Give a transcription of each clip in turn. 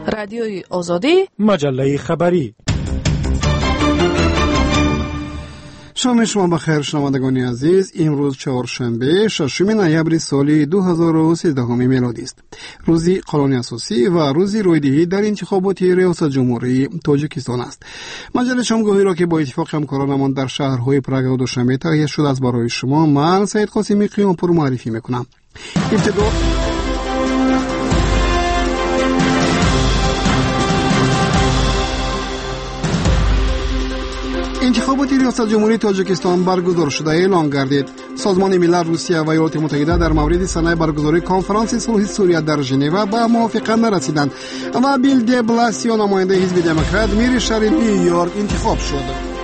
رادیوی آزادی، مجله خبری. شام شما بخیر شنوندگان عزیز. امروز چهارشنبه 6 نوامبر سال 2013 میلادی است. روزی قانون اساسی و روزی رویدهی در انتخابات ریاست جمهوری تاجیکستان است. مجله شامگاهی را که با اتفاق همکارانمان در شهرهای پراگ و دوشنبه تهیه شده است برای شما، من سید قاسمی قیامپور معرفی میکنم. انتخابات ریاست جمهوری تاجیکستان برگزار شده اعلام گردید. سازمان ملل، روسیه و ایالات متحده در مورد صحنه برگزاری کنفرانس صلح سوریه در ژنو به موافقت نرسیدند و بیل دی بلاسیو نماینده حزب دموکرات میر شهر نیویورک انتخاب شد.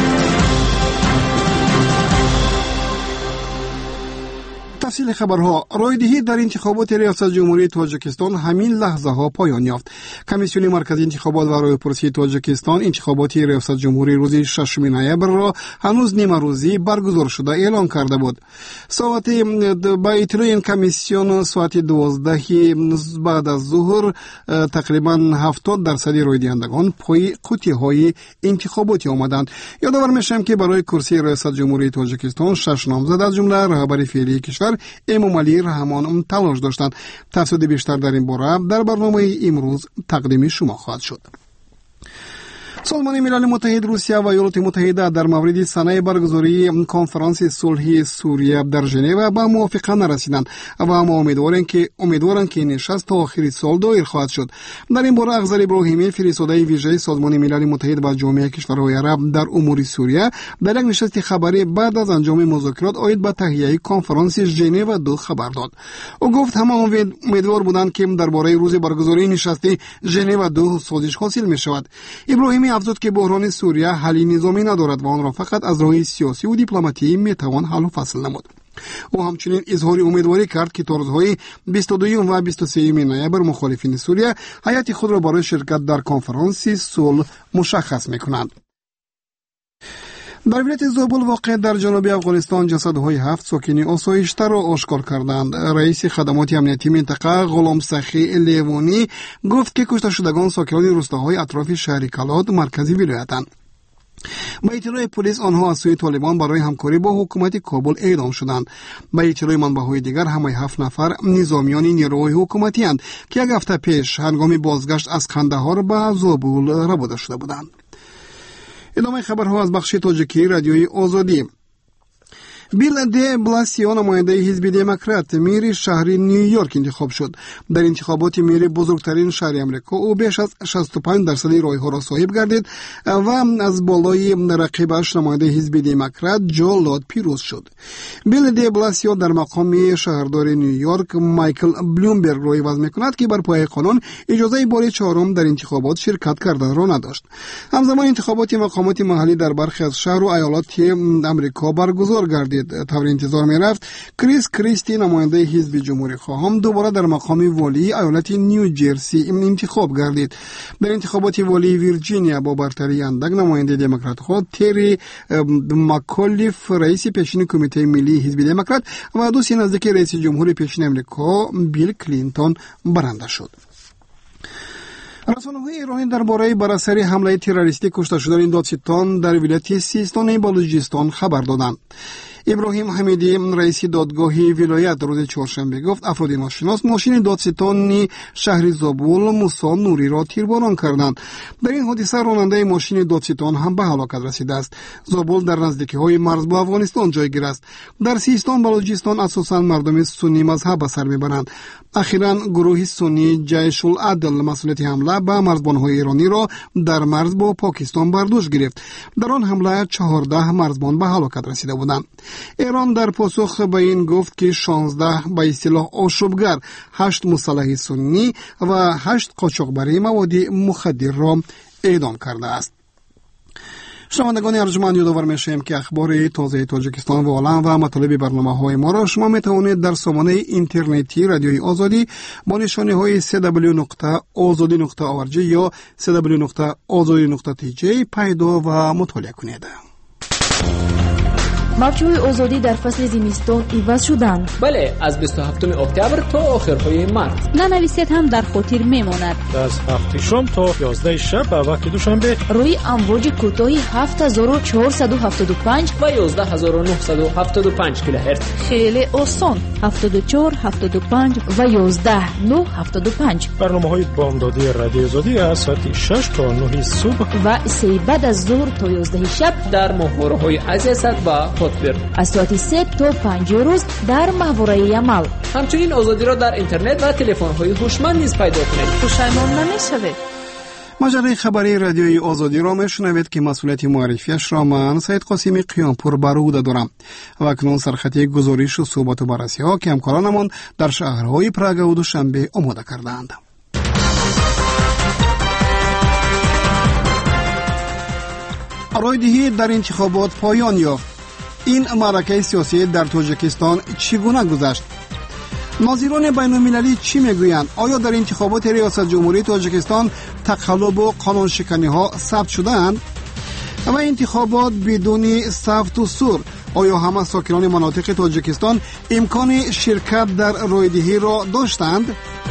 تفصیل خبرها. رایدهی در انتخابات ریاست جمهوری تاجیکستان همین لحظه ها پایان یافت. کمیسیون مرکزی انتخابات و رایپرسی تاجیکستان انتخابات ریاست جمهوری روز 6 نوامبر را هنوز نیمه روزی برگزار شده اعلام کرده بود. ساعت با اطلاع این کمیسیون ساعت 12 بعد از ظهر تقریبا 70% رایدهندگان پای قوطی‌های انتخاباتی آمدند. یادآور میشم که برای کرسی ریاست جمهوری تاجیکستان 6 نامزد از جمله رهبر فعلی کشور امام علی رحمان تلاش داشتند. تفصیل بیشتر در این باره در برنامه امروز تقدیم شما خواهد شد. سازمان ملل متحد، روسیه و ایالات متحده در مورد صحنه برگزاری کنفرانس صلح سوریه در ژنو به موافقت نرسیدند و اما امیدوارند که نشست تا آخر سال دایر خواهد شد. در این باره اخضر ابراهیمی، فرستاده ویژه سازمان ملل متحد و جامعه کشورهای عرب در امور سوریه، در یک نشست خبری بعد از انجام مذاکرات عاید به تهیه کنفرانس ژنو 2 خبر داد. او گفت همه امیدوار بودند که درباره روز برگزاری نشست ژنو 2 سازش حاصل می شود. ابراهیمی افزود که بحران سوریه حلی نظامی ندارد و آن را فقط از راه سیاسی و دیپلماتی میتوان حل و فصل نمود. او همچنین اظهار امیدواری کرد که تا روزهای 22 و 23 نوامبر مخالفین سوریه هیئت خود را برای شرکت در کنفرانس صلح مشخص میکنند. در ولایت زابل واقع در جنوب افغانستان جسدهای 7 ساکن آسایش‌تر را آشکار کردند. رئیس خدمات امنیتی منطقه غلام سخی لیوانی گفت که کشته شدگان ساکنان روستاهای اطراف شهر کلات مرکزی ولایتند. با اطلاع پلیس آنها از سوی طالبان برای همکاری با حکومت کابل اعدام شدند. با اطلاع منبع‌های دیگر همه 7 نفر نظامیان نیروهای حکومتی اند که یک هفته پیش هنگام بازگشت از قندهار به زابل ربوده شده بودند. ادامه خبرها از بخش تاجیکی رادیوی آزادی. بیل دی بلاسیو نماینده حزب دموکرات میر شهر نیویورک انتخاب شد. در انتخابات میر بزرگترین شهر امریکا او بیش از 65% رای‌ها را صاحب گردید و از بالای رقیبش نماینده حزب دموکرات جو لاد پیروز شد. بیل دی بلاسیو در مقام شهردار نیویورک مایکل بلومبرگ را عوض می‌کند که بر پایه قانون اجازه بار 4 در انتخابات شرکت کردن را نداشت. همزمان انتخابات مقامات محلی در برخی از شهر و ایالات امریکا برگزار گردید. طور انتظار می رفت کریس کریستی نماینده حزب جمهوری خواهم دوباره در مقام والی ایالت نیوجرسی انتخاب گردید. در انتخابات والی ویرجینیا با برتری اندک نماینده دموکرات خود تری مکالیف رئیس پیشین کمیته ملی حزب دموکرات و دوست نزدیک رئیس جمهور پیشین امریکا بیل کلینتون برنده شد. رسانه‌های ایرانی درباره بر اثر حمله تروریستی کشته شدن دادستان در ولایت سیستان بلوچستان خبر دادند. ابراهیم حمیدی رئیس دادگاه ولایت روز چهارشنبه گفت افراد ناشناس ماشین دادستان شهر زابل موسی نوری را تیرباران کردند. در این حادثه راننده ماشین دادستان هم به هلاکت رسیده است. زابل در نزدیکی‌های مرز با افغانستان جایگیر است. در سیستان بلوچستان اساساً مردم سنی مذهب به سر میبرند. اخیراً گروه سنی جیش العدل مسئولیت حمله به مرزبان‌های ایرانی را در مرز با پاکستان بر دوش گرفت. در آن حمله 14 مرزبان به هلاکت رسیده بودند. ایران در پاسخ به این گفت که 16 به اصطلاح آشوبگر، 8 مسلح سنی و 8 قاچاقبری مواد مخدر را اعدام کرده است. شنوندگان ارجمند، یادآور می‌شویم که اخبار تازه تاجیکستان و عالم و مطالب برنامه‌های ما را شما می‌توانید در سامانه اینترنتی رادیوی آزادی با نشانه‌های www.azadi.org یا www.azadi.tj پیدا و مطالعه کنید. мавҷҳои озодӣ дар фасли зимистон иваз шуданд. бале, аз 27 октябр то охирҳои март. нанависед ҳам дар хотир мемонад. аз 7 шом то 11 шаб ба вақти душанбе рӯи амвоҷи кӯтоҳи 7475 ва 11975 килоҳерц. хеле осон. 74 75 ва 11975. барномаҳои бомдодии радиои озодӣ аз соати 6 то 9 субҳ ва 3 баъд аз зуҳр то 11 шаб дар моҳвораҳои азиасад ва хотбир. аз соати 3 то 5 рӯз дар маҳвораи Ямал. ҳамчунин озодиро дар интернет ва телефонҳои ҳушманд низ пайдо кунед. пушаймон намешавед. маҷалаи хабарии радиои озодиро мешунавед ки масъулияти муаррифиашро ман Саид Қосими Қиёнпур бар ӯҳда дорам. ва акнун сархати гузоришу суҳбату баррасиҳо ки ҳамкоронамон дар шаҳрҳои Прагаву Душанбе омода кардаанд. ройдиҳӣ дар интихобот поён ёфт. ин маъракаи сиёсӣ дар Тоҷикистон чӣ гуна гузашт? нозирони байнулмилалӣ чӣ мегӯянд? оё дар интихоботи риёсатҷумҳурии Тоҷикистон тақаллубу қонуншиканиҳо сабт шудаанд? ва интихобот бидуни сафту сур, оё ҳама сокинони манотиқи Тоҷикистон имкони ширкат дар ройдиҳиро доштанд?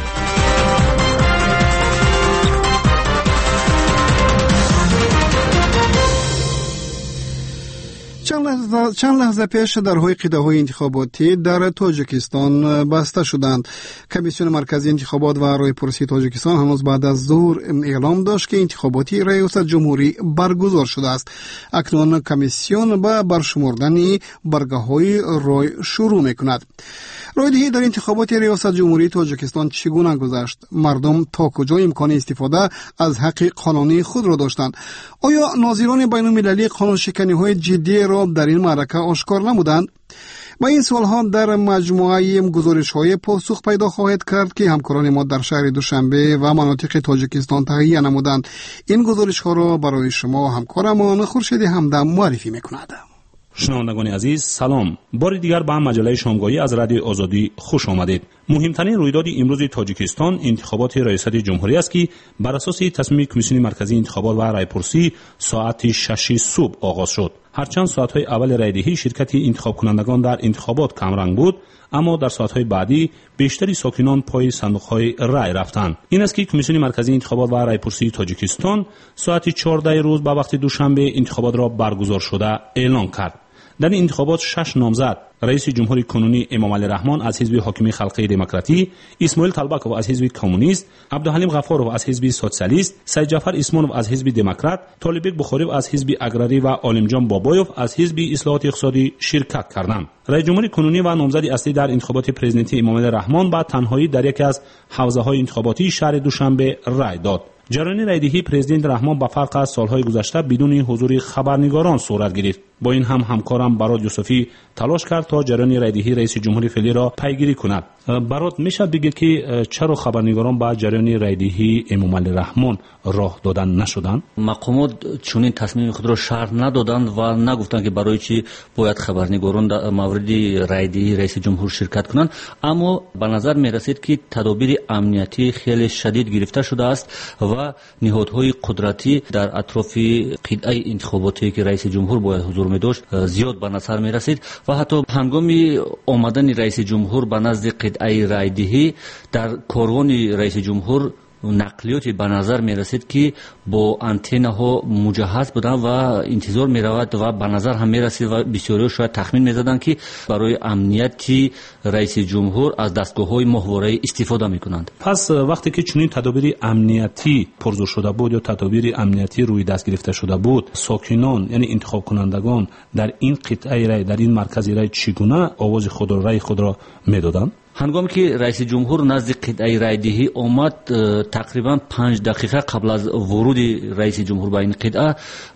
чанд лаҳза пеш дарҳои қидаҳои интихоботӣ дар Тоҷикистон баста шуданд. Комиссиони марказии интихобот ва роҳпурсии Тоҷикистон ҳанӯз баъд аз зуҳр эълом дошт ки интихоботи риёсатҷумҳурӣ баргузор шудааст. акнун комиссион ба баршумурдани баргаҳои рой шурӯъ мекунад. ройдиҳӣ дар интихоботи риёсатҷумҳурии Тоҷикистон чӣ гуна гузашт? мардум то куҷо имкони истифода аз ҳаққи қонунии худро доштанд? оё нозирони байнулмилалӣ қонуншиканиҳои ҷиддиеро дар ин маърака ошкор намуданд? ба ин суолҳо дар маҷмуаи гузоришҳои посух пайдо хоҳед кард ки ҳамкорони мо дар шаҳри Душанбе ва манотиқи Тоҷикистон таҳия намуданд. ин гузоришҳоро барои шумо ҳамкорамон Хуршеди Ҳамдам муаррифӣ мекунад. шунавандагони азиз, салом. бори дигар ба маҷалаи шомгоҳӣ аз радиои озодӣ хуш омадед. муҳимтарин рӯйдоди имрӯзи Тоҷикистон интихоботи риёсати ҷумҳурӣ аст ки бар асоси тасмими Комиссиони марказии интихобот ва райпурсӣ соати 6 субҳ оғоз шуд. ҳарчанд соатҳои аввали райдиҳӣ ширкати интихобкунандагон дар интихобот камранг буд, аммо дар соатҳои баъдӣ бештари сокинон пои сандуқҳои рай рафтанд. ин аст ки Комиссиони марказии интихобот ва райпурсии Тоҷикистон соати 14 рӯз ба вақти душанбе интихоботро баргузор шуда эълон кард. дар ин интихобот 6 номзад раиси ҷумҳури кунунӣ Эмомалӣ Раҳмон аз ҳизби ҳокимии халқии демократӣ, Исмоил Талбаков аз ҳизби коммунист, Абдуҳалим Ғафоров аз ҳизби социалист, Саидҷафар Исмонов аз ҳизби демократ, Толибек Бухорив аз ҳизби аграрӣ ва Олимҷон Бобоев аз ҳизби ислоҳоти иқтисодӣ ширкат карданд. раиси ҷумҳури кунунӣ ва номзади аслӣ дар интихоботи президентии Эмомалӣ Раҳмон ба танҳоӣ дар яке аз ҳавзаҳои интихоботии шаҳри Душанбе рай дод. ҷараёни райдиҳӣ президент Раҳмон ба фарқ аз солҳои гузашта бидуни ҳузури хабарнигорон сурат гирифт. бо ин ҳам ҳамкорам Барод Юсуфӣ талош кард то ҷараёни райдиҳӣ раиси ҷумҳури феълиро пайгирӣ кунад. Барод, мешавад бигӯед ки чаро хабарнигорон ба ҷараёни райдиҳӣ Эмомалӣ Раҳмон роҳ дода нашуданд? мақомот чунин тасмими худро шарҳ надоданд ва нагуфтанд ки барои чӣ бояд хабарнигорон дар мавриди райдиҳӣ раиси ҷумҳур ширкат кунанд. аммо ба назар мерасед ки тадобири амниятӣ хеле шадид гирифта шудааст ва ниҳодҳои қудратӣ дар атрофи қидаи интихоботие ки раиси ҷумҳур бояд ҳузур медошт зиёд ба назар мерасид ва ҳатто ҳангоми омадани раиси ҷумҳур ба назди қидаи райдиҳӣ дар корвони раиси ҷумҳур нақлиёте ба назар мерасид ки бо антеннаҳо муҷаҳҳаз буданд ва интизор меравад ва ба назар ҳам мерасид ва бисёриҳо шояд тахмин мезаданд ки барои амнияти раиси ҷумҳур аз дастгоҳҳои моҳвораӣ истифода мекунанд. пас вақте ки чунин тадобири амниятӣ пурзур шуда буд ё тадобири амниятӣ рӯи даст гирифта шуда буд, сокинон яъне интихобкунандагон дар ин қитъаи рай, дар ин маркази рай чӣ гуна овози худро, раи худро медоданд? ҳангоме ки раиси ҷумҳур назди қидаи райдиҳӣ омад, тақрибан 5 дақиқа қабл аз вуруди раиси ҷумҳур ба ин қида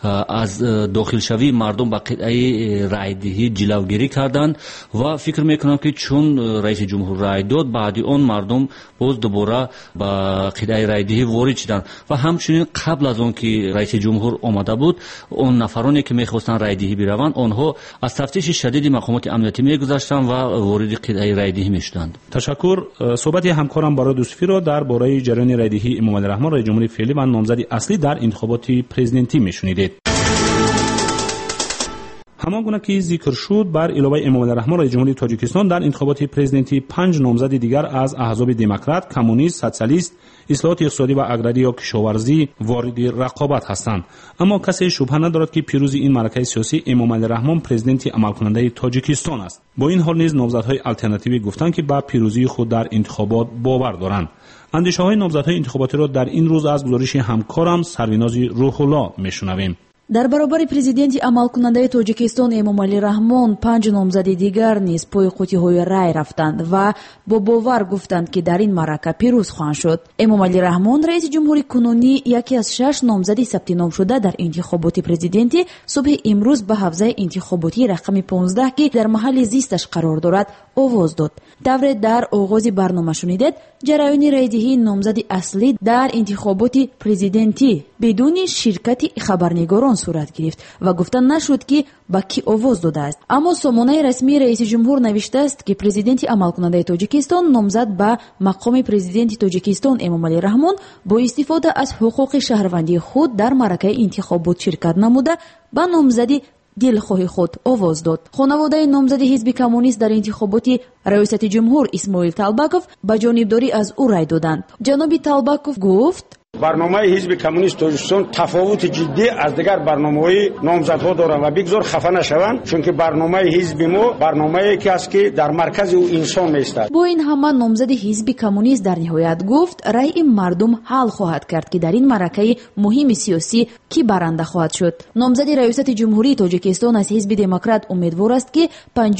аз дохилшавии мардум ба қидаи райдиҳӣ ҷилавгирӣ карданд ва фикр мекунам ки чун раиси ҷумҳур рай дод, баъди он мардум боз дубора ба қидаи райдиҳӣ ворид шуданд ва ҳамчунин қабл аз он ки раиси ҷумҳур омада буд, он нафароне ки мехостанд райдиҳӣ бираванд, онҳо аз тафтиши шадиди мақомоти амниятӣ мегузаштанд ва вориди қидаи райдиҳӣ мешуданд. ташаккур. суҳбати ҳамкорам Барод Юсуфиро дар бораи ҷараёни райдиҳии Эмомалӣ Раҳмон, раиси ҷумҳури феълӣ ва номзади аслӣ дар интихоботи президентӣ мешунидед. همان گونه که ذکر شد، بر علاوه امامعلی رحمان رئیس جمهوری تاجیکستان در انتخابات پرزیدنتی 5 نامزد دیگر از احزاب دموکرات، کمونیست، سوسیالیست، اصلاحات اقتصادی و اگراری یا کشاورزی وارد رقابت هستند. اما کسی شبهه ندارد که پیروزی این معرکه سیاسی امامعلی رحمان پرزیدنت عملکننده تاجیکستان است. با این حال نیز نامزدهای آلترناتیوی گفتند که با پیروزی خود در انتخابات باور دارند. اندیشه‌های نامزدهای انتخاباتی را در این روز از گزارش همکارم سریناز روح الله میشنویم. дар баробари президенти амалкунандаи тоҷикистон эмомалӣ раҳмон 5 номзади дигар низ пӯи қутиҳои рай рафтанд ва бо бовар гуфтанд ки дар ин маърака пирӯз хоҳанд шуд. эмомалӣ раҳмон раиси ҷумҳури кунунӣ яке аз 6 номзади сабтиномшуда дар интихоботи президентӣ субҳи имрӯз ба ҳавзаи интихоботии рақами 15 ки дар маҳалли зисташ қарор дорад овоз дод. тавре дар оғози барнома шунидед, ҷараёни райдиҳии номзади аслӣ дар интихоботи президентӣ бидуни ширкати хабарнигорон сурат гирифт ва гуфта нашуд ки ба кӣ овоз додааст. аммо сомонаи расмии раиси ҷумҳур навиштааст ки президенти амалкунандаи тоҷикистон номзад ба мақоми президенти тоҷикистон эмомалӣ раҳмон бо истифода аз ҳуқуқи шаҳрвандии худ дар маъракаи интихобот ширкат намуда ба номзади дилхоҳи худ овоз дод. хонаводаи номзади ҳизби коммунист дар интихоботи раёсати ҷумҳур исмоил талбаков ба ҷонибдорӣ аз ӯ рай доданд. ҷаноби талбаков гуфт: барномаи ҳизби коммунисти тоҷикистон тафовути ҷиддӣ аз дигар барномаҳои номзадҳо доранд ва бигзор хафа нашаванд, чунки барномаи ҳизби мо барномае ки аст ки дар маркази ӯ инсон меистад. бо ин ҳама номзади ҳизби коммунист дар ниҳоят гуфт райи мардум ҳал хоҳад кард ки дар ин маъракаи муҳими сиёсӣ кӣ баранда хоҳад шуд. номзади раёсати ҷумҳурии тоҷикистон аз ҳизби демократ умедвор аст ки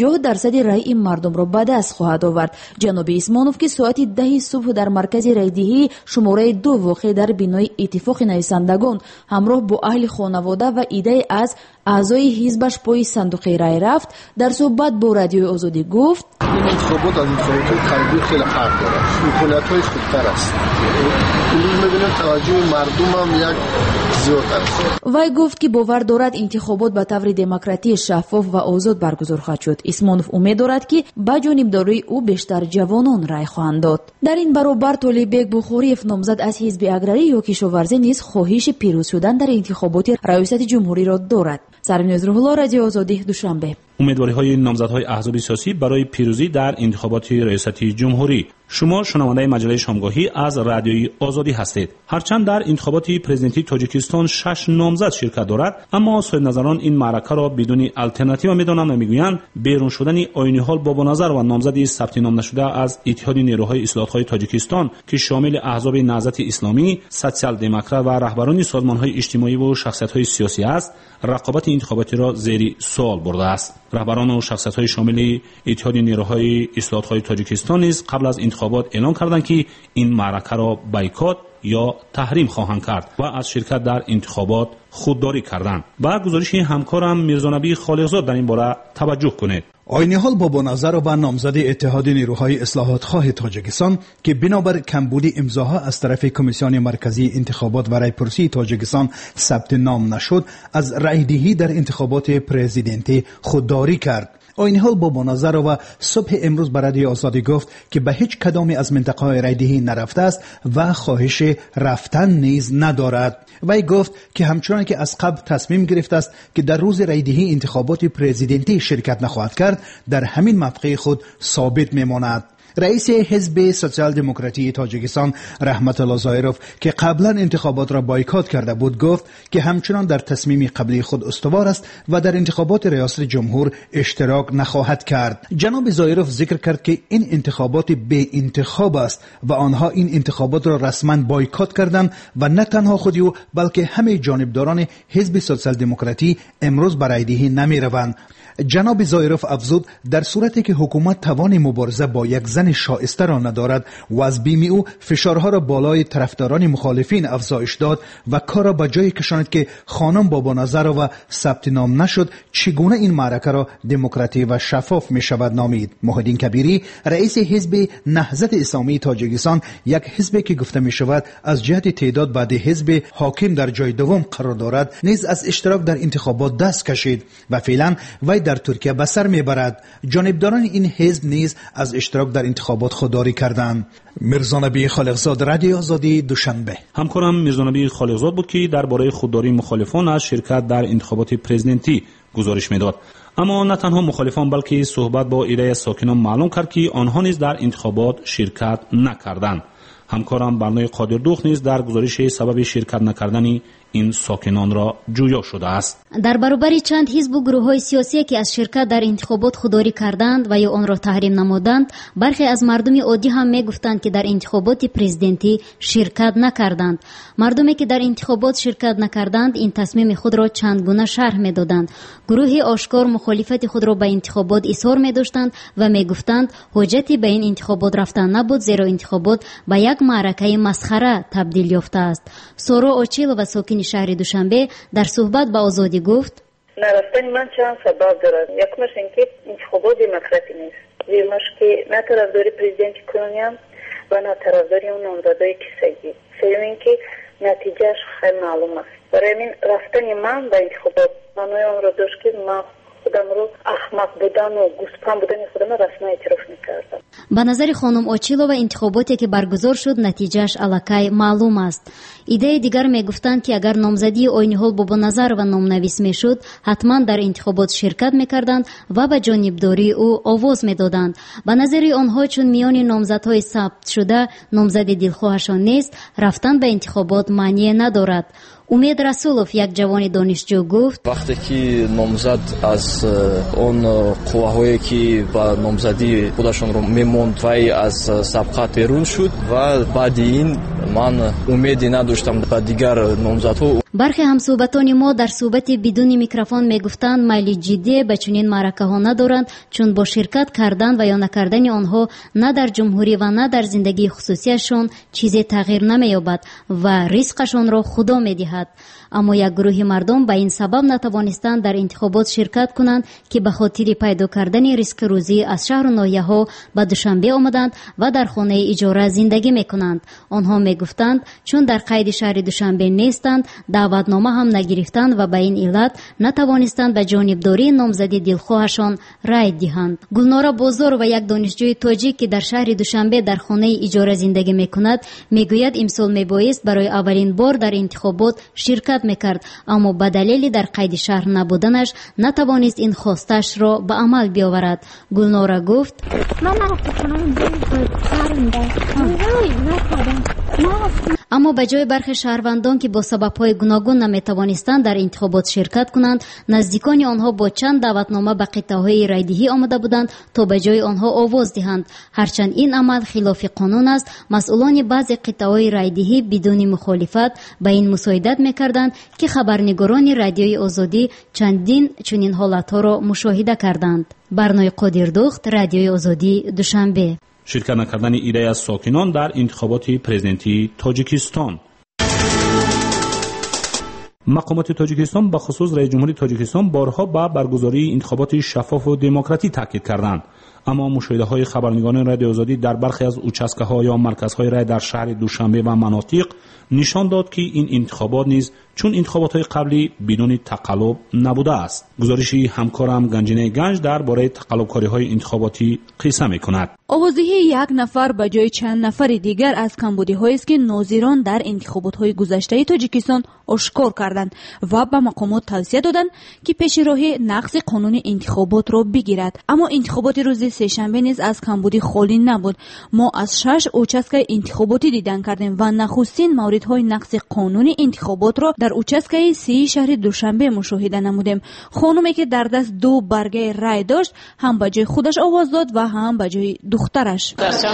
50% райи мардумро ба даст хоҳад овард. ҷаноби исмонов ки соати 10 субҳ дар маркази райдиҳии шумораи 2 воқеъ дар бинои иттифоқи нависандагон ҳамроҳ бо аҳли хонавода ва идае аз аъзои ҳизбаш пои сандуқи рай рафт. дар суҳбат бо радиои озодӣ гуфт: این انتخابات از انتخابات قبلی خیلی فرق داره. امکانیت‌هاش خوبتر است. امروز می‌بینیم توجه مردم هم یک زیادتر است. вай гуфт ки бовар дорад интихобот ба таври демократӣ шаффоф ва озод баргузор хоҳад шуд. исмонов умед дорад ки ба ҷонибдории ӯ бештар ҷавонон рай хоҳанд дод. дар ин баробар толиббек бухориев номзад аз ҳизби аграрӣ ё кишоварзӣ низ хоҳиши пирӯз шудан дар интихоботи раёсати ҷумҳуриро дорад. саринёз рӯҳулло, радиои озодӣ, душанбе. امیدواری‌های نامزدهای احزاب سیاسی برای پیروزی در انتخابات ریاستی جمهوری. شما شنونده مجله شامگاهی از رادیوی آزادی هستید. هرچند در انتخابات پرزیدنتی تاجیکستان 6 نامزد شرکت دارد، اما صاحب‌نظران این معرکه را بدون آلترناتیو می‌دانند و می‌گویند بیرون شدن آیینی حال بابانظر و نامزد ثبت نام نشده از اتحاد نیروهای اصلاح‌های تاجیکستان که شامل احزاب نهضت اسلامی، سوسیال دموکرات و رهبران سازمان‌های اجتماعی و شخصیت‌های سیاسی است، رقابت انتخاباتی را زیر سوال برده است. رهبران و شخصیت‌های شامل اتحاد نیروهای اصلاح‌های تاجیکستان نیز قبل از انتخابات اعلام کردند که این معرکه را بایکوت یا تحریم خواهند کرد و از شرکت در انتخابات خودداری کردند. با گزارش همکارم میرزانبی خالقزاد در این باره توجه کنید. آینی‌حال بابانظر و نامزد اتحاد نیروهای اصلاحات خواه تاجیکستان که بنابر کمبود امضاها از طرف کمیسیون مرکزی انتخابات و رایپرسی تاجیکستان ثبت نام نشد، از رایدهی در انتخابات پرزیدنتی خودداری کرد. آینی‌حال بابانظر و صبح امروز به رادیوی آزادی گفت که به هیچ کدام از منطقه‌های رایدهی نرفته است و خواهش رفتن نیز ندارد. وی گفت که همچنان که از قبل تصمیم گرفته است که در روز رایدهی انتخابات پرزیدنتی شرکت نخواهد کرد، در همین موقع خود ثابت میماند. رئیس حزب سوسیال دموکراتی تاجیکستان رحمت الله ظاهروف که قبلا انتخابات را بایکوت کرده بود گفت که همچنان در تصمیم قبلی خود استوار است و در انتخابات ریاست جمهور اشتراک نخواهد کرد. جناب ظاهروف ذکر کرد که این انتخابات بی انتخاب است و آنها این انتخابات را رسما بایکوت کردند و نه تنها خود او بلکه همه جانبداران حزب سوسیال دموکراتی امروز به رایدهی نمی روند. جناب ظاهروف افزود در صورتی که حکومت توان مبارزه با یک زن شایسته را ندارد و از بیم او فشارها را بالای طرفداران مخالفین افزایش داد و کار را به جای کشاند که خانم بابانظر و ثبت نام نشد، چگونه این معرکه را دموکراتی و شفاف می شود نامید. محیدین کبیری رئیس حزب نهضت اسلامی تاجیکستان، یک حزبی که گفته می شود از جهت تعداد بعد حزب حاکم در جای دوم قرار دارد، نیز از اشتراک در انتخابات دست کشید و فعلا وی در ترکیه به سر میبرد. جانبداران این حزب نیز از اشتراک در انتخابات خودداری کردند. میرزانبی خالقزاد، رادیو آزادی، دوشنبه. همکارم میرزانبی خالقزاد بود که درباره خودداری مخالفان از شرکت در انتخابات پرزیدنتی گزارش میداد. اما نه تنها مخالفان بلکه صحبت با ایده ساکنان معلوم کرد که آنها نیز در انتخابات شرکت نکردند. همکارم برنای قادردوخ نیز در گزارش سبب شرکت نکردن این ساکنان را جویا شده است. در برابر چند حزب و گروه‌های سیاسی که از شرکت در انتخابات خودداری کردند و یا آن را تحریم نمودند، برخی از مردم عادی هم میگفتند که در انتخابات پرزیدنتی شرکت نکردند. مردمی که در انتخابات شرکت نکردند این تصمیم خود را چند گونه شرح میدادند. گروهی آشکار مخالفت خود را به انتخابات اظهار می‌داشتند و میگفتند حجتی به این انتخابات رفتن نبود، زیرا انتخابات به یک معرکه مسخره تبدیل یافته است. سورا اوچیلو و ساکن شهر دوشنبه در صحبت با آزادی گفت: نرفتن من چند سبب دارد. یکمش اینکه انتخابات دموکراتی نیست. دیگرش که نه طرفداری پرزیدنت کنیم و نه طرفداری اون نامزدای کیسگی. سوم اینکه نتیجهش خیلی معلوم است. برای این رفتن من به انتخابات معنای آن را داشت که من خودم رو احمق بودن و گوسپند بودن خودم رسما اعتراف میکردم. به نظر خانم اوچیلووا انتخاباتی که برگزار شد نتیجهش الکی معلوم است. ایده دیگر میگفتند که اگر نامزدی آینی با نظر و نامنویس میشد حتما در انتخابات شرکت میکردند و به جانبداری او آواز میدادند. به نظر آنها چون میان نامزدهای ثبت شده نامزد دلخواهشان نیست، رفتن به انتخابات معنی ندارد. امید رسولوف یک جوان دانشجو گفت: وقتی که نامزد از اون قوه‌هایی که با نامزدی خودشون رو میموند وای از سابقه بیرون شد و بعد این من امیدی نداشتم به دیگر نامزدها. برخی همصحبتان ما در صحبت بدون میکروفون میگفتند میل جدی به چنین معرکه‌ها ندارند، چون با شرکت کردن و یا نکردن آنها نه در جمهوری و نه در زندگی خصوصیشان چیزی تغییر نمی‌یابد و رزقشان را خدا می‌دهد. اما یک گروه مردم به این سبب نتوانستند در انتخابات شرکت کنند که به خاطر پیدا کردن ریسک روزی از شهر و ناحیه‌ها به دوشنبه آمدند و در خانه اجاره زندگی میکنند. آنها میگفتند چون در قید شهر دوشنبه نیستند دعوتنامه هم نگرفتند و به این علت نتوانستند به جانبداری نامزدی دلخواهشان رای دهند. گلنارا بازار و یک دانشجوی تاجیک که در شهر دوشنبه در خانه اجاره زندگی میکند میگوید امسال میبایست برای اولین بار در انتخابات شرکت میکرد، اما به دلیل در قید شهر نبودنش نتوانست این خواستش را به عمل بیاورد. گلنارا گفت: اما به جای برخی شهروندان که با سبب‌های گوناگون نمیتوانستند در انتخابات شرکت کنند، نزدیکان آنها با چند دعوتنامه به قطعه‌های رایدهی آمده بودند تا به جای آنها آواز دهند. هرچند این عمل خلاف قانون است، مسئولان بعضی قطعه‌های رایدهی بدون مخالفت به این مساعدت می‌کردند که خبرنگاران رادیوی آزادی چندین چنین حالت‌ها را مشاهده کردند. برنای قادردوخت، رادیوی آزادی، دوشنبه. شرکت نکردن ایده از ساکنان در انتخابات پرزیدنتی تاجیکستان. مقامات تاجیکستان به خصوص رئیس جمهوری تاجیکستان بارها به برگزاری انتخابات شفاف و دموکراتیک تاکید کردند، اما مشاهده‌های خبرنگاران رادیو آزادی در برخی از اوچسکه‌ها یا مرکزهای رای در شهر دوشنبه و مناطق نشان داد که این انتخابات نیز چون انتخابات‌های قبلی بدون تقلب نبوده است. گزارشی همکارم گنجینه گنج درباره تقلب‌کاری‌های انتخاباتی قصه می‌کند. آوازدهی یک نفر به جای چند نفر دیگر از کمبودی‌هایی است که ناظران در انتخابات‌های گذشته تاجیکستان آشکار کردند و به مقامات توصیه دادند که پیش راه نقض قانون انتخابات را بگیرد. اما انتخابات روز سه‌شنبه نیز از کمبودی خالی نبود. ما از 6 اوچسکه انتخاباتی دیدن کردیم و نخستین موردهای نقض قانون انتخابات را در اوچسکه 3 شهر دوشنبه مشاهده نمودیم. خانمی که در دست 2 برگه رای داشت هم به جای خودش آواز داد و هم به جای دخترش.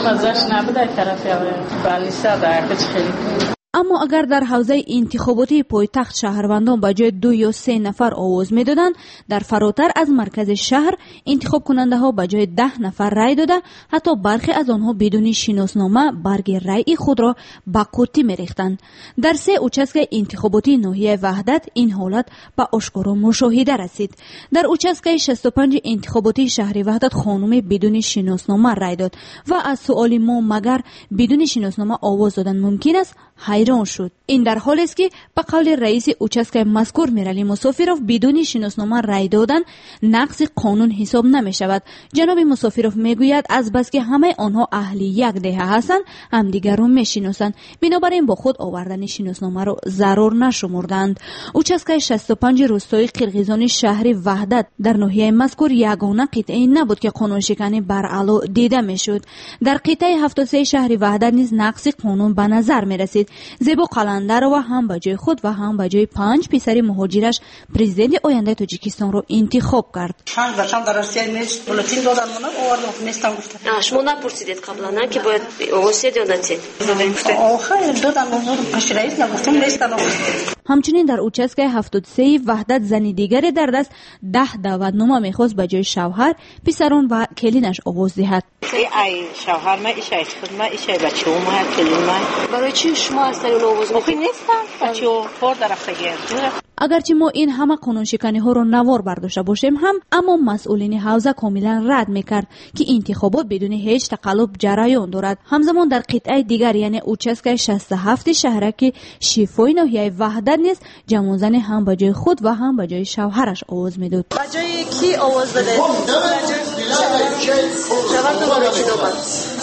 اما اگر در حوزه انتخاباتی پایتخت شهروندان به جای 2 یا 3 نفر آواز میدادند، در فراتر از مرکز شهر انتخاب کننده ها به جای 10 نفر رای داده، حتی برخی از آنها بدون شناسنامه برگ رای خود را به قوطی میریختند. در 3 اوچسکه انتخاباتی ناحیه وحدت این حالت به آشکارا مشاهده رسید. در اوچسکه 65 انتخاباتی شهر وحدت خانم بدون شناسنامه رای داد و از سؤال ما مگر بدون شناسنامه آواز دادن ممکن است حیران جریان شد. این در حالی است که به قول رئیس اوچسکه مذکور میرالی مسافروف بدون شناسنامه رای دادن نقض قانون حساب نمی شود. جناب مسافروف میگوید از بس که همه آنها اهل یک دهه هستند همدیگر را میشناسند، بنابراین با خود آوردن شناسنامه را ضرور نشمردند. اوچسکه 65 روستای قرقیزان شهر وحدت در ناحیه مذکور یگانه قطعه نبود که قانون شکنی برعلا دیده میشد. در قطعه 73 شهر وحدت نیز نقض قانون به نظر می رسید. زیبا قلندر و هم به جای خود و هم به جای 5 پسر مهاجرش پرزیدنت آینده تاجیکستان را انتخاب کرد. در روسیه نیست بولتین دادن من آوردم نیستم گفتم. شما نپرسیدید قبلا که باید اوسید یا نتید؟ آخه دادن پشت رئیس نگفتم نیستن. همچنین در اوچسکه 73 وحدت زنی دیگری در دست 10 دعوتنامه میخواست به جای شوهر، پسران و کلینش آواز دهد. ای شوهر ما ایشای خود ما ایشای بچه ما کلین ما برای چی شما از اون آواز میخواید؟ نیستم بچه ها فور درفته گرد. اگرچه ما این همه قانون شکنی ها را نوار برداشته باشیم هم، اما مسئولین حوزه کاملا رد میکرد که انتخابات بدون هیچ تقلب جریان دارد. همزمان در قطعه دیگر یعنی اوچسکه 67 شهرک شیفای ناحیه وحدت نیز جوانزن هم به جای خود و هم به جای شوهرش آواز میداد. به جای کی آواز داده؟ شوهر دوباره چی دوباره؟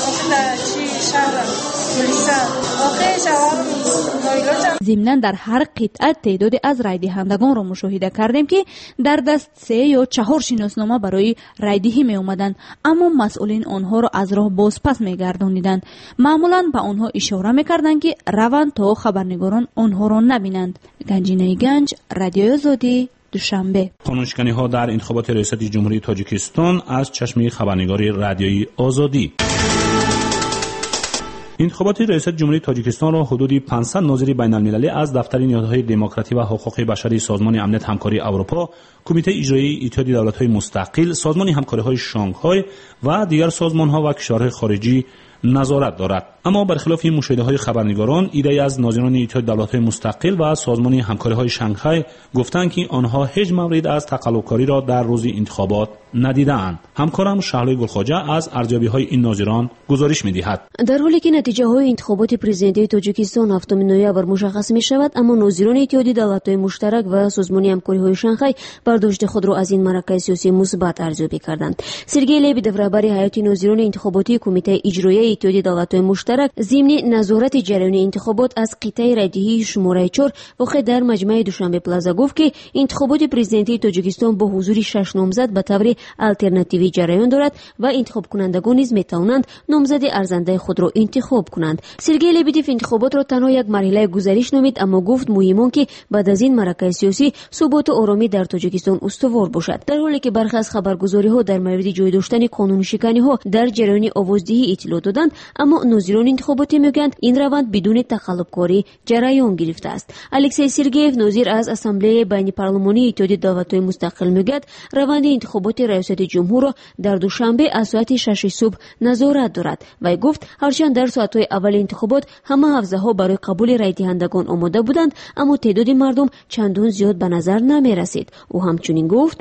ضمناً در هر قطعه تعداد از رای دهندگان را مشاهده کردیم که در دست 3 یا 4 شناسنامه برای رای دهی می اومدند، اما مسئولین آنها را از راه بازپس می گردانیدند. معمولاً به آنها اشاره می کردند که روند تا خبرنگاران آنها را نبینند. گنجینه گنج، رادیو آزادی، دوشنبه. قانونشکنی ها در انتخابات ریاست جمهوری تاجیکستان از چشم خبرنگاری رادیوی آزادی. انتخابات ریاست جمهوری تاجیکستان را حدود 500 ناظر بین المللی از دفتر نیازهای دموکراسی و حقوق بشری سازمان امنیت همکاری اروپا، کمیته اجرایی اتحاد دولت‌های مستقل، سازمان همکاری‌های شانگهای و دیگر سازمان‌ها و کشورهای خارجی نظارت دارد. اما برخلاف این مشاهده‌های خبرنگاران، ایده از ناظران اتحاد دولت‌های مستقل و سازمان همکاری‌های شانگهای گفتند که آنها هیچ مورد از تقلب‌کاری را در روز انتخابات ندیدند. همکارم شهلای گلخواجه از ارزیابی‌های این ناظران گزارش می‌دهد. در حالی که نتیجه‌های انتخابات پرزیدنتی تاجیکستان 7 نوامبر مشخص می‌شود، اما ناظران اتحاد دولت‌های مشترک و سازمان همکاری‌های شانگهای برداشت خود را از این معرکه سیاسی مثبت ارزیابی کردند. سرگئی لبیدوف رهبر هیئت ناظران انتخاباتی کمیته اجرایی اتحاد دولت‌های مشترک ضمن نظارت جریان انتخابات از قطعه رایدهی شماره 4 واقع در مجمع دوشنبه پلازا گفت که انتخابات پرزیدنتی تاجیکستان با حضور 6 نامزد به طور آلترناتیوی جریان دارد و انتخاب کنندگان نیز می‌توانند نامزد ارزنده خود را انتخاب کنند. سرگئی لبیدوف انتخابات را تنها یک مرحله گذشته نامید، اما گفت مهم که بعد از این معرکه سیاسی ثبات و آرامی در تاجیکستان استوار باشد. در حالی که برخی از خبرگزاری‌ها در مورد جای داشتن قانون شکنی‌ها در جریان آوازدهی اطلاع دادند، اما ناظران انتخاباتی میگویند این روند بدون تقلب‌کاری جریان گرفته است. الکسی سرگیف ناظر از اسامبله بین پارلمانی اتحاد دولت‌های مستقل میگوید روند انتخابات ریاست جمهور را در دوشنبه از ساعت 6 صبح نظارت دارد. وی گفت هرچند در ساعت‌های اول انتخابات همه حوزه‌ها برای قبول رای دهندگان آماده بودند، اما تعداد مردم چندان زیاد به نظر نمی رسید. او همچنین گفت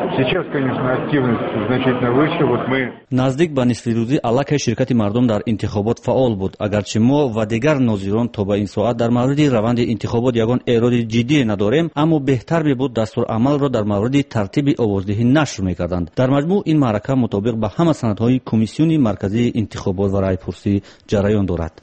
نزدیک به نصف روزی علاقه شرکت مردم در انتخابات فعال بود. اگرچه ما و دیگر ناظران تا به این ساعت در مورد روند انتخابات یگان ایراد جدی نداریم، اما بهتر می‌بود دستور عمل را در مورد ترتیب آوازدهی نشر می‌کردند. در مجموع این معرکه مطابق به همه سندهای کمیسیون مرکزی انتخابات و رایپرسی جریان دارد.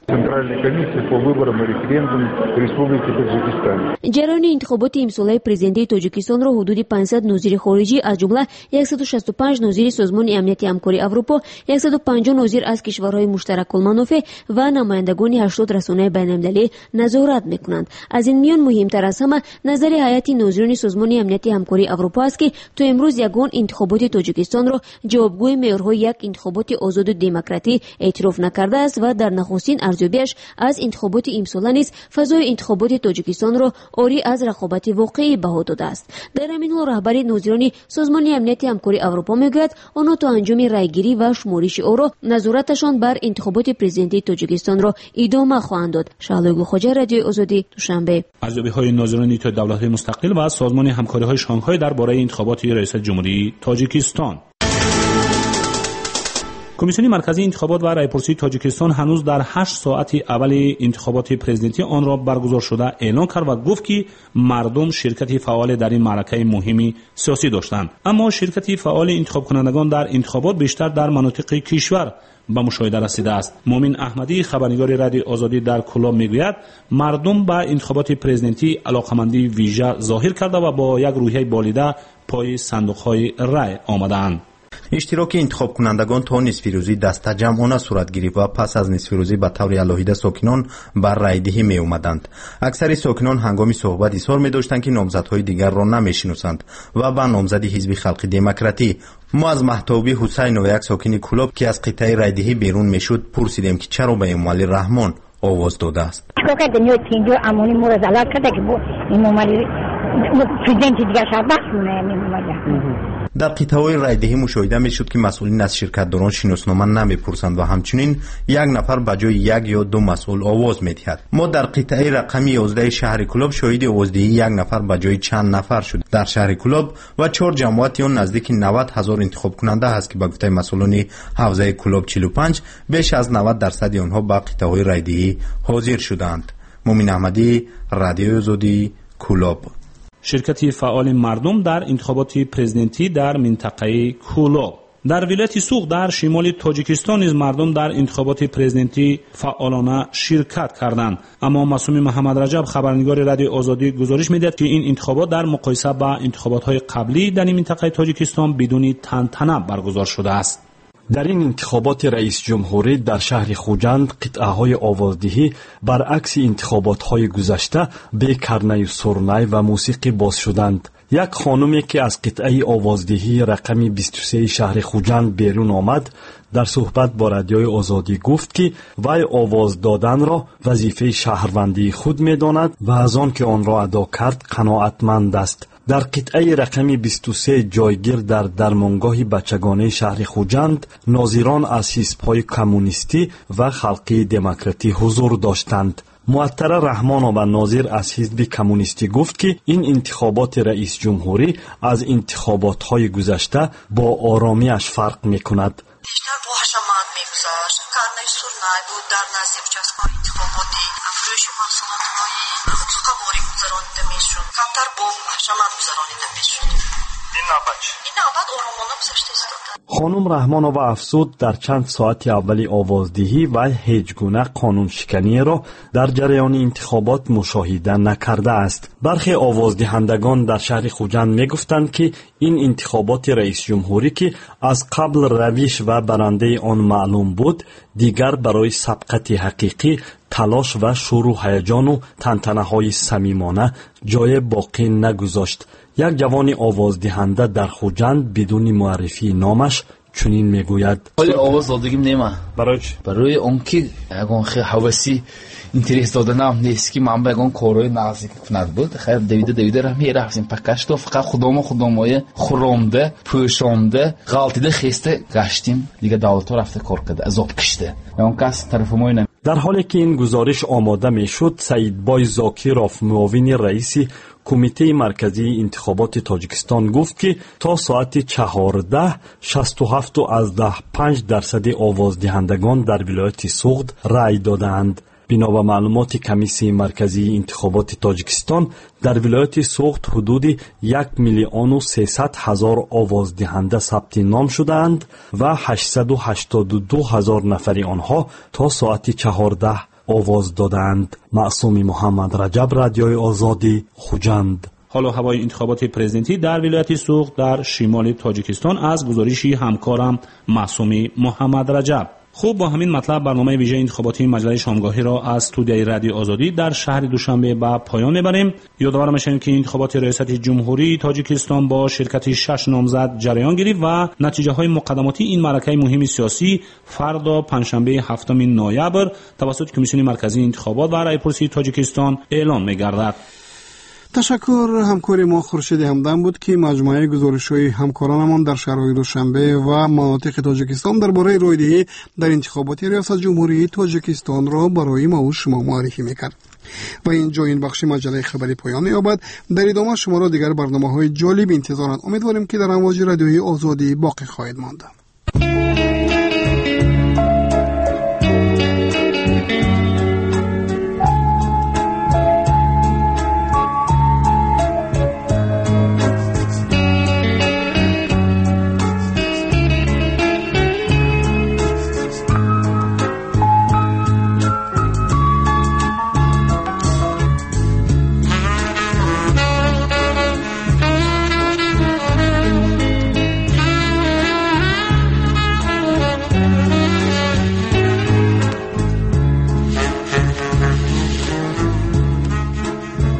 جریان انتخابات امسال پرزیدنتی تاجیکستان را حدود 500 ناظر خارجی از جمله 165 ناظر سازمان امنیت همکاری اروپا، 150 ناظر از کشورهای مشترک المنافع و نمایندگان 80 رسانه بین‌المللی نظارت می‌کنند. از این میان مهمتر از همه نظر هیئت ناظرین سازمان امنیت همکاری اروپا است که تا امروز یگان انتخابات تاجیکستان را جوابگوی معیارهای یک انتخابات آزاد و دموکراتی اعتراف نکرده است و در نخستین ارزیابیش از انتخابات امسال نیز فضای انتخابات تاجیکستان را عاری از رقابت واقعی بها داده است. در همین حال رهبر ناظرین سازمان امنیت همکاری اروپا میگوید آنها تا انجام رایگیری و شمارش آرا نظارتشان بر انتخابات پرزیدنتی تاجیکستان را ادامه خواهند داد. شهلای گلخواجه، رادیو آزادی، دوشنبه. ارزیابی‌های ناظران اتحاد دولت‌های مستقل و سازمان همکاری‌های شانگهای درباره انتخابات ریاست جمهوری تاجیکستان. کمیسیون مرکزی انتخابات و رایپرسی تاجیکستان هنوز در 8 ساعت اول انتخابات پرزیدنتی آن را برگزار شده اعلان کرد و گفت که مردم شرکت فعال در این معرکه مهم سیاسی داشتند. اما شرکت فعال انتخاب کنندگان در انتخابات بیشتر در مناطق کشور به مشاهده رسیده است. مومن احمدی خبرنگار رادیو آزادی در کلاب میگوید مردم به انتخابات پرزیدنتی علاقمندی ویژه ظاهر کرده و با یک روحیه بالیده پای صندوق‌های رای آمدند. اشتراک انتخاب کنندگان تا نصف روزی دسته جمعانه صورت گرفت و پس از نصف روزی به طور علاهیده ساکنان بر رایدهی می اومدند. اکثر ساکنان هنگام صحبت اظهار می داشتند که نامزدهای دیگر را نمیشناسند و به نامزد حزب خلق دموکراتی. ما از محتابی حسین و یک ساکن کلاب که از قطعه رایدهی بیرون میشد پرسیدیم که چرا به امومالی رحمان آواز داده است. در قطعه‌های رایدهی مشاهده می‌شد که مسئولین از شرکت‌داران شناسنامه نمی‌پرسند و همچنین یک نفر به جای یک یا دو مسئول آواز می‌دهد. ما در قطعه رقم 11 شهر کلاب شاهد آوازدهی یک نفر به جای چند نفر شد. در شهر کلاب و 4 جماعت آن نزدیک 90,000 انتخاب کننده است که به گفته مسئولان حوزه کلاب 45 بیش از 90% آنها به قطعه‌های رایدهی حاضر شدند. مومن احمدی، رادیو آزادی، کلاب. شرکت فعال مردم در انتخابات پرزیدنتی در منطقه کولاب. در ولایت سوق در شمال تاجیکستان نیز مردم در انتخابات پرزیدنتی فعالانه شرکت کردند. اما معصوم محمد رجب خبرنگار رادیو آزادی گزارش می‌دهد که این انتخابات در مقایسه با انتخابات‌های قبلی در این منطقه تاجیکستان بدون تنطنه برگزار شده است. در این انتخابات رئیس جمهوری در شهر خوجند قطعه‌های آوازدهی برعکس انتخابات‌های گذشته به کرنه سرنای و موسیقی باز شدند. یک خانمی که از قطعه آوازدهی رقم 23 شهر خوجند بیرون آمد در صحبت با رادیوی آزادی گفت که وی آواز دادن را وظیفه شهروندی خود می‌داند و از آن که آن را ادا کرد قناعتمند است. در قطعه رقم 23 جایگیر در درمانگاه بچگانه شهر خوجند ناظران از حزب‌های کمونیستی و خلقی دموکراتی حضور داشتند. معطره رحمانова ناظر از حزب کمونیستی گفت که این انتخابات رئیس جمهوری از انتخابات‌های گذشته با آرامیش فرق می‌کند. بیشتر با حشمت می‌گذشت. کرنه سرنای بود در نزد участковой انتخاباتی افروش محصولات‌های خودکاری گذرانیده می‌شد. کمتر با حشمت گذرانیده می‌شد. این نوبت آرامانه گذشته است. خانم رحمانова افزود در چند ساعت اولی آوازدهی و هیچ گونه قانون شکنی را در جریان انتخابات مشاهده نکرده است. برخی آوازدهندگان در شهر خوجند میگفتند که این انتخابات رئیس جمهوری که از قبل روش و برنده آن معلوم بود دیگر برای سبقت حقیقی تلاش و شروع هیجان و تنتنه‌های صمیمانه جای باقی نگذاشت. یک جوان آوازدهنده در خوجند بدون معرفی نامش چنین میگوید: حالی آواز دادگیم نیمه. برای اون که اگه خیلی حواسی اینترس دادنم نیست که من بگم کارهای نزدیک کند بود. خیر دویده راه میرفتیم پکش تو فقط خودمای خرامده پوشامده غلطیده خسته گشتیم دیگه دولت رفته کار کرده عذاب کشته اون کس طرف ما اینه. در حالی که این گزارش آماده میشد سعیدبای زاکیروف معاون رئیس کمیته مرکزی انتخابات تاجیکستان گفت که تا ساعت 14 67.5% آوازدهندگان در ولایت سوغد رای دادند. بنا به معلومات کمیسیون مرکزی انتخابات تاجیکستان در ولایت سوغد حدود 1,300,000 آوازدهنده ثبت نام شدند و 882,000 نفر آنها تا ساعت 14 آواز دادند. معصوم محمد رجب، رادیوی آزادی، خوجند. حالا هوای انتخابات پرزیدنتی در ولایت سوغد در شمال تاجیکستان از گزارشی همکارم معصوم محمد رجب. خوب، با همین مطلب برنامه ویژه انتخاباتی مجلس شامگاهی را از استودیوی رادیو آزادی در شهر دوشنبه به پایان میبریم. یادآور میشیم که انتخابات ریاست جمهوری تاجیکستان با شرکت 6 نامزد جریان گرفت و نتیجه های مقدماتی این معرکه مهم سیاسی فردا پنجشنبه 7 نوامبر توسط کمیسیون مرکزی انتخابات و رایپرسی تاجیکستان اعلان میگردد. تشکر. همکار ما خورشید همدان بود که مجموعه گزارش‌های همکارانمان در شهرهای دوشنبه و مناطق تاجیکستان درباره رویدهی در انتخابات ریاست جمهوری تاجیکستان را برای ما و شما معرفی می‌کرد. و اینجا این بخش مجله خبری پایان می‌یابد. در ادامه شما را دیگر برنامه‌های جالب انتظارند. امیدواریم که در امواج رادیوی آزادی باقی خواهید ماند.